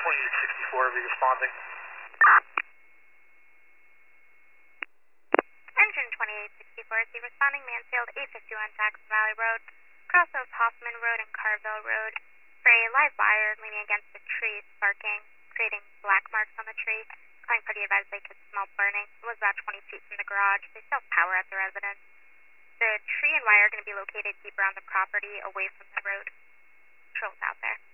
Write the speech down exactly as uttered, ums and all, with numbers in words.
twenty-eight sixty-four, be responding. Engine twenty-eight sixty-four, is responding Mansfield eight fifty-one Jackson Valley Road, cross of Hoffman Road and Carville Road, for a live wire leaning against a tree, sparking, creating black marks on the tree. Calling for the advised they could smell burning. It was about twenty feet from the garage. They still have power at the residence. The tree and wire are going to be located deeper on the property, away from the road. Patrol's out there.